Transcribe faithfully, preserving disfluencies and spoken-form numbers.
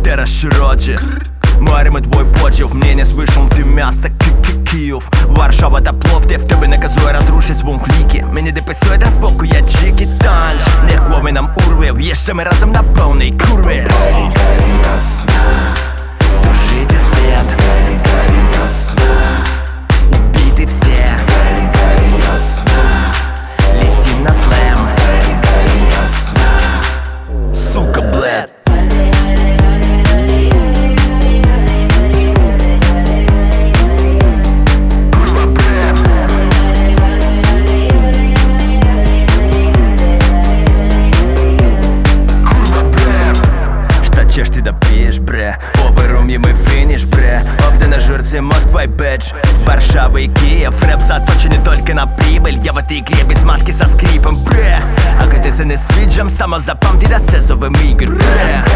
teraz się rodzi. Маримо твой поділ, мені не свишом ти міста Київ. Варшава та Пловдив, тебе наказує розрушить звук ліки. Мені деписує та спокій, я чики танч. Niech głowy nam urwie, wjeżdżamy razem na pełnej kurwie. Тушите свет, убиты все, летим на слэм. Сука, блэд. Ciesz ty допijesz, bre, powyróbimy finish, bre. Овды на жирце, Москва и Бэдж, Варшава и Киев. Рэп заточен не только на прибыль. Я в этой игре без маски со скрипом, bre. А когда ты не свиджем, самозапам ты до сезовым игр, bre.